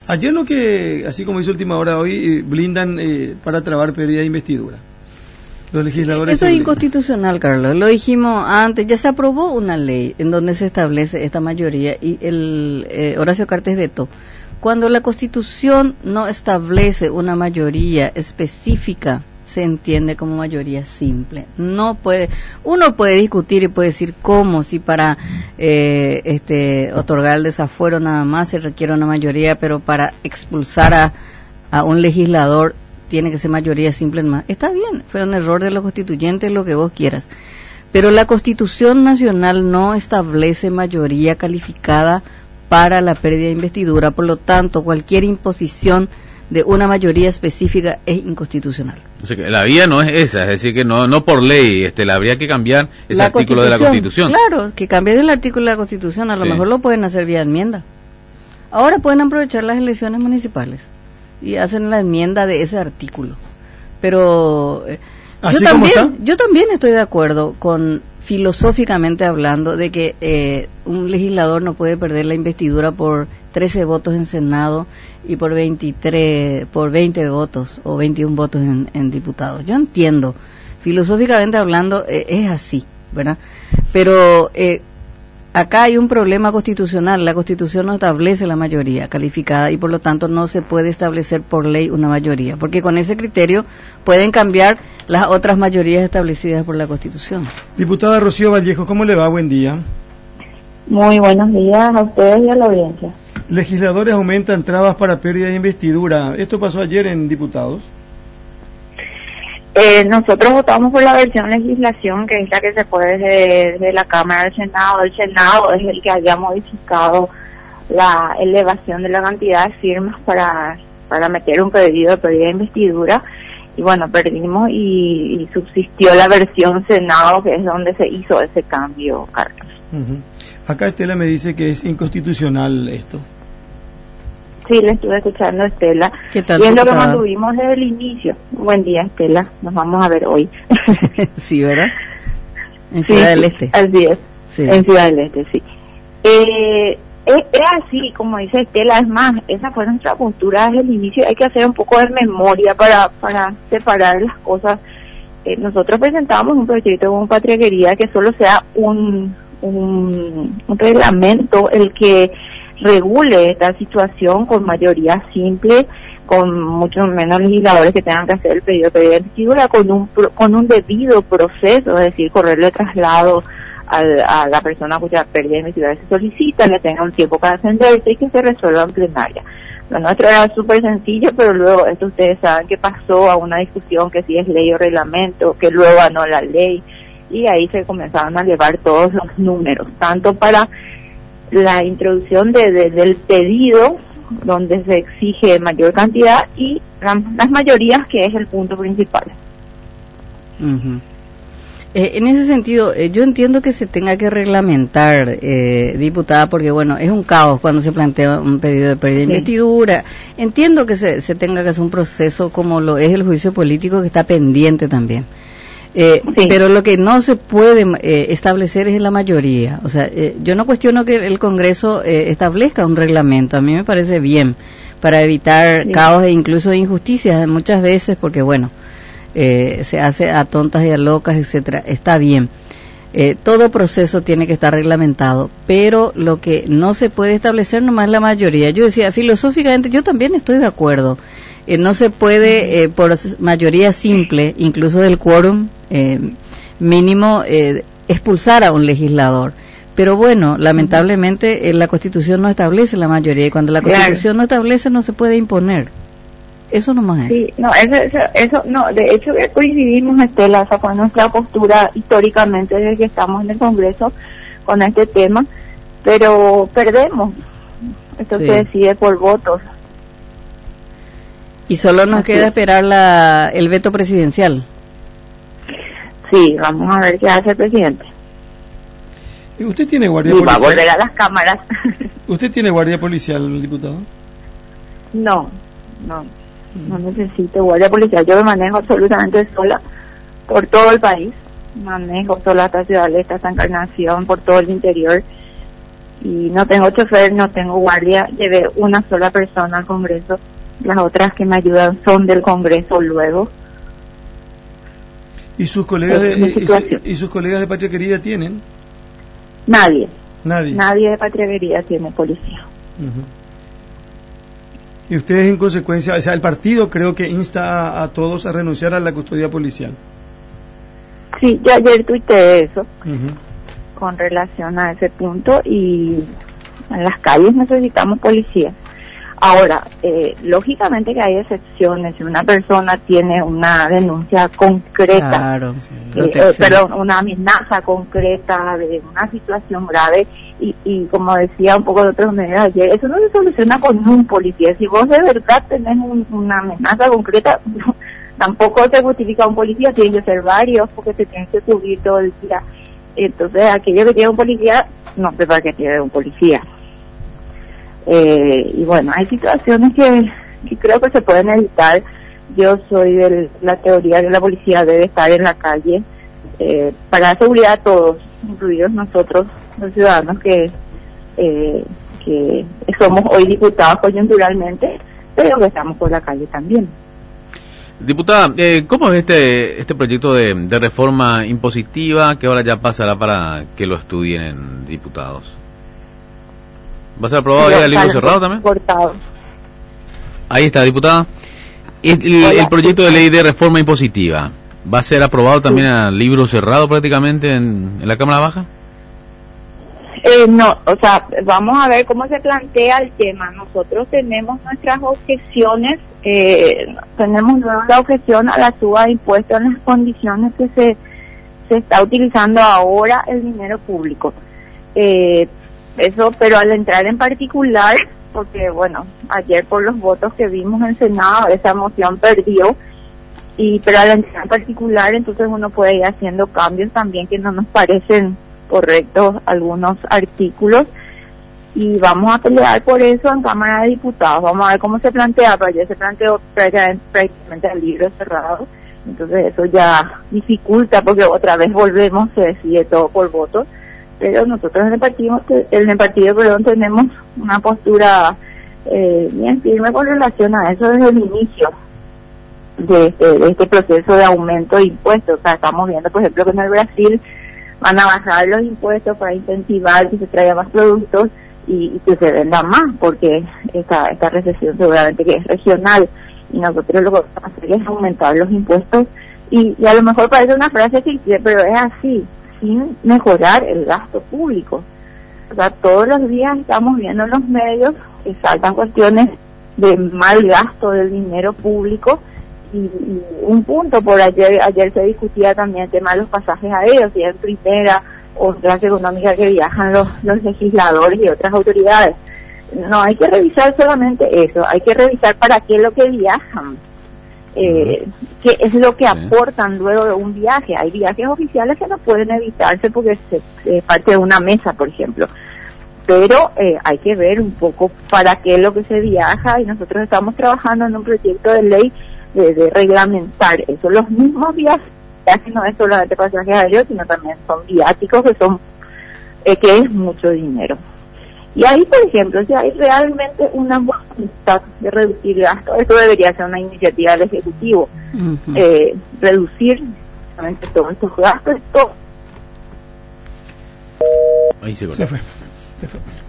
Ayer lo que, así como hizo Última Hora hoy, blindan para trabar pérdida de investidura. Los legisladores... Eso es inconstitucional, Carlos. Lo dijimos antes. Ya se aprobó una ley en donde se establece esta mayoría y Horacio Cartes vetó. Cuando la Constitución no establece una mayoría específica, se entiende como mayoría simple. Uno puede discutir y puede decir cómo, si para otorgar el desafuero nada más se requiere una mayoría, pero para expulsar a un legislador tiene que ser mayoría simple en más. Está bien, fue un error de los constituyentes, lo que vos quieras. Pero la Constitución Nacional no establece mayoría calificada para la pérdida de investidura, por lo tanto, cualquier imposición de una mayoría específica es inconstitucional. O sea que la vía no es esa, es decir, que no por ley, habría que cambiar ese artículo de la Constitución. Claro, que cambie el artículo de la Constitución, a lo mejor lo pueden hacer vía enmienda. Ahora pueden aprovechar las elecciones municipales y hacen la enmienda de ese artículo. Pero yo también estoy de acuerdo con, filosóficamente hablando, de que un legislador no puede perder la investidura por 13 votos en Senado y por 20 votos o 21 votos en diputados. Yo entiendo, filosóficamente hablando, es así, ¿verdad? Pero acá hay un problema constitucional. La Constitución no establece la mayoría calificada y por lo tanto no se puede establecer por ley una mayoría, porque con ese criterio pueden cambiar las otras mayorías establecidas por la Constitución. Diputada Rocío Vallejo, ¿cómo le va? Buen día. Muy buenos días a ustedes y a la audiencia. Legisladores aumentan trabas para pérdida de investidura. ¿Esto pasó ayer en diputados? Nosotros votamos por la versión legislación, que es la que se fue desde la Cámara del Senado. El Senado es el que había modificado la elevación de la cantidad de firmas para meter un pedido de pérdida de investidura. Y bueno, perdimos y subsistió la versión Senado, que es donde se hizo ese cambio, Carlos. Acá Estela me dice que es inconstitucional esto. Sí, le estuve escuchando a Estela. ¿Qué tal? Y es lo que mantuvimos desde el inicio. Buen día, Estela. Nos vamos a ver hoy. Sí, ¿verdad? En Ciudad del Este. Así es. Sí. En Ciudad del Este, sí. Es así, como dice Estela. Es más, esa fue nuestra postura desde el inicio. Hay que hacer un poco de memoria para separar las cosas. Nosotros presentábamos un proyecto con Patria que solo sea un reglamento el que regule esta situación con mayoría simple, con muchos menos legisladores que tengan que hacer el pedido de pérdida de investidura, con un debido proceso, es decir, correrle traslado a la persona cuya pérdida de investidura se solicita, le tenga un tiempo para defenderse y que se resuelva en plenaria. Lo nuestro era súper sencillo, pero luego esto ustedes saben que pasó a una discusión que si es ley o reglamento, que luego ganó la ley, y ahí se comenzaron a elevar todos los números, tanto para la introducción del pedido, donde se exige mayor cantidad, y las mayorías, que es el punto principal. En ese sentido, yo entiendo que se tenga que reglamentar, diputada, porque bueno, es un caos cuando se plantea un pedido de pérdida de investidura. Entiendo que se tenga que hacer un proceso como lo es el juicio político, que está pendiente también. Pero lo que no se puede establecer es la mayoría. O sea, yo no cuestiono que el Congreso establezca un reglamento. A mí me parece bien, para evitar caos e incluso injusticias muchas veces, porque bueno, se hace a tontas y a locas, etcétera. Está bien. Todo proceso tiene que estar reglamentado, pero lo que no se puede establecer nomás es la mayoría. Yo decía, filosóficamente, yo también estoy de acuerdo. No se puede, por mayoría simple, incluso del quórum mínimo, expulsar a un legislador. Pero bueno, lamentablemente la Constitución no establece la mayoría, y cuando la Constitución no establece, no se puede imponer. Eso nomás es. Sí, no, eso no, de hecho coincidimos, Estela, esa fue nuestra postura históricamente desde que estamos en el Congreso con este tema, pero perdemos. Esto se decide por votos. Y solo nos queda esperar el veto presidencial. Sí, vamos a ver qué hace el presidente. ¿Usted tiene guardia policial? Va a volver a las cámaras. ¿Usted tiene guardia policial, diputado? No necesito guardia policial. Yo me manejo absolutamente sola por todo el país. Manejo sola hasta Ciudad del Este, hasta Encarnación, por todo el interior. y no tengo chofer, no tengo guardia, llevé una sola persona al Congreso, las otras que me ayudan son del Congreso luego. ¿Y sus colegas y sus colegas de Patria Querida tienen? Nadie de Patria Querida tiene policía. Y ustedes en consecuencia, o sea, el partido creo que insta a todos a renunciar a la custodia policial. Sí, yo ayer tuiteé eso con relación a ese punto, y en las calles necesitamos policía. Ahora, lógicamente que hay excepciones. Si una persona tiene una denuncia concreta, perdón, una amenaza concreta de una situación grave, y como decía un poco de otros medios ayer, eso no se soluciona con un policía. Si vos de verdad tenés una amenaza concreta, tampoco se justifica un policía, tienen que ser varios, porque se tienen que cubrir todo el día. Entonces, aquello que tiene un policía, no sé para qué tiene un policía. Y bueno, hay situaciones que creo que se pueden evitar. Yo soy de la teoría que la policía debe estar en la calle para dar seguridad a todos, incluidos nosotros, los ciudadanos que somos hoy diputados coyunturalmente, pero que estamos por la calle también. Diputada, ¿cómo es este proyecto de reforma impositiva que ahora ya pasará para que lo estudien en diputados? ¿Va a ser aprobado ya el libro cerrado también? Cortado. Ahí está, diputada. El proyecto de ley de reforma impositiva, ¿va a ser aprobado también al libro cerrado prácticamente en la Cámara Baja? No, o sea, vamos a ver cómo se plantea el tema. Nosotros tenemos nuestras objeciones, tenemos la objeción a la suba de impuestos en las condiciones que se está utilizando ahora el dinero público. Eso, pero al entrar en particular, porque bueno, ayer por los votos que vimos en Senado, esa moción perdió, pero al entrar en particular, entonces uno puede ir haciendo cambios también que no nos parecen correctos algunos artículos, y vamos a pelear por eso en Cámara de Diputados. Vamos a ver cómo se plantea, pero ayer se planteó prácticamente el libro cerrado, entonces eso ya dificulta, porque otra vez volvemos, se decide todo por votos. Pero nosotros en el partido tenemos una postura bien firme con relación a eso desde el inicio de este proceso de aumento de impuestos. O sea, estamos viendo, por ejemplo, que en el Brasil van a bajar los impuestos para incentivar que se traiga más productos y que se venda más, porque esta recesión seguramente que es regional, y nosotros lo que vamos a hacer es aumentar los impuestos, y a lo mejor parece una frase ficticia, pero es así, sin mejorar el gasto público. O sea, todos los días estamos viendo en los medios que saltan cuestiones de mal gasto del dinero público, y un punto por ayer se discutía también el tema de los pasajes aéreos, y en primera o clase económica que viajan los legisladores y otras autoridades. No hay que revisar solamente eso, hay que revisar para qué es lo que viajan. Qué es lo que aportan luego de un viaje. Hay viajes oficiales que no pueden evitarse porque es parte de una mesa, por ejemplo, pero hay que ver un poco para qué es lo que se viaja, y nosotros estamos trabajando en un proyecto de ley de reglamentar eso. Los mismos viajes no es solamente pasajes aéreos, sino también son viáticos, que es mucho dinero. Y ahí, por ejemplo, si hay realmente una voluntad de reducir gastos, eso debería ser una iniciativa del Ejecutivo, reducir realmente todos estos gastos, todo. Ahí se fue.